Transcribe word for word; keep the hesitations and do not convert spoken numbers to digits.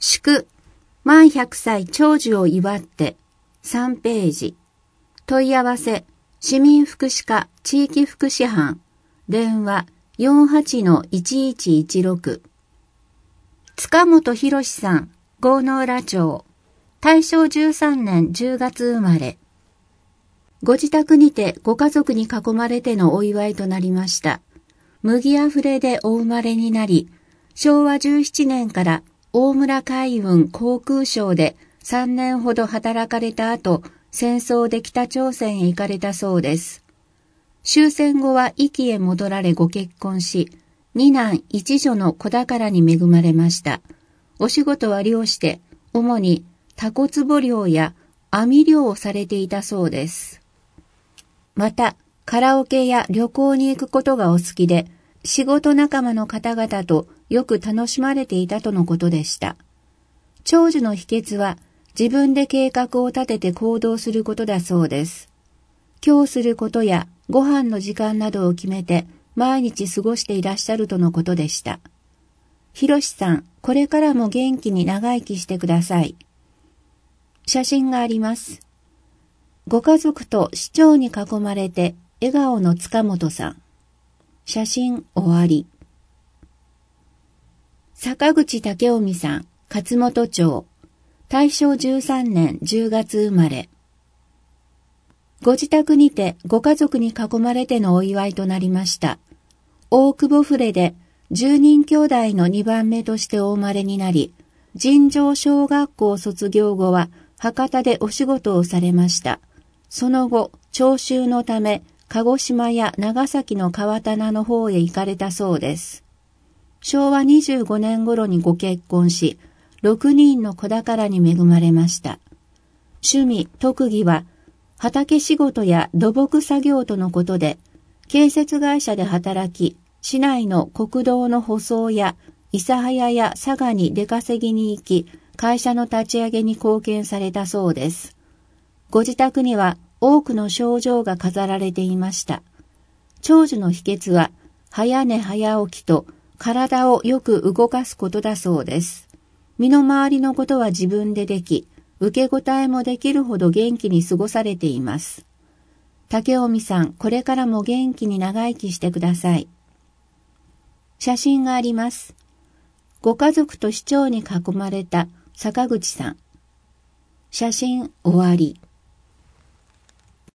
祝満ひゃくさい長寿を祝ってさんページ。問い合わせ市民福祉課地域福祉班電話 よんはちのいちいちいちろく。塚本博さん、郷ノ浦町、大正じゅうさんねんじゅうがつ生まれ。ご自宅にてご家族に囲まれてのお祝いとなりました。麦あふれでお生まれになり、しょうわじゅうななねんから大村海運航空省でさんねんほど働かれた後、戦争で北朝鮮へ行かれたそうです。終戦後は壱岐へ戻られご結婚し、に男一女の子宝に恵まれました。お仕事は漁師で、主にタコ壺漁や網漁をされていたそうです。また、カラオケや旅行に行くことがお好きで、仕事仲間の方々とよく楽しまれていたとのことでした。長寿の秘訣は、自分で計画を立てて行動することだそうです。今日することやご飯の時間などを決めて毎日過ごしていらっしゃるとのことでした。ひろしさん、これからも元気に長生きしてください。写真があります。ご家族と市長に囲まれて笑顔の塚本さん。写真終わり。坂口武臣さん、勝本町。大正じゅうさんねんじゅうがつ生まれ。ご自宅にてご家族に囲まれてのお祝いとなりました。大久保府でじゅうにん兄弟のにばんめとしてお生まれになり、尋常小学校卒業後は博多でお仕事をされました。その後、徴収のため、鹿児島や長崎の川棚の方へ行かれたそうです。しょうわにじゅうごねん頃にご結婚し、ろくにんの子宝に恵まれました。趣味、特技は、畑仕事や土木作業とのことで、建設会社で働き、市内の国道の舗装や、諫早や佐賀に出稼ぎに行き、会社の立ち上げに貢献されたそうです。ご自宅には多くの賞状が飾られていました。長寿の秘訣は、早寝早起きと体をよく動かすことだそうです。身の回りのことは自分ででき、受け答えもできるほど元気に過ごされています。竹臣さん、これからも元気に長生きしてください。写真があります。ご家族と市長に囲まれた坂口さん。写真終わり。